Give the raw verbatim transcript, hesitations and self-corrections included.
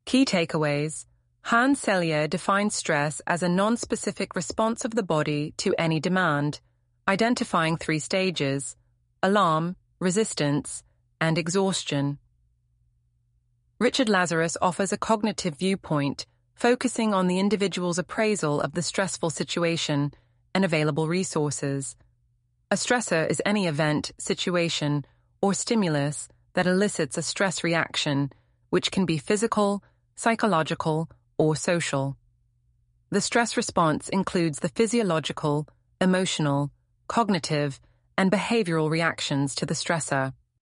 Key takeaways. Hans Selye defines stress as a non-specific response of the body to any demand, identifying three stages: alarm, resistance, and exhaustion. Richard Lazarus offers a cognitive viewpoint, focusing on the individual's appraisal of the stressful situation and available resources. A stressor is any event, situation, or stimulus that elicits a stress reaction, which can be physical, psychological, or social. The stress response includes the physiological, emotional, cognitive, and behavioral reactions to the stressor.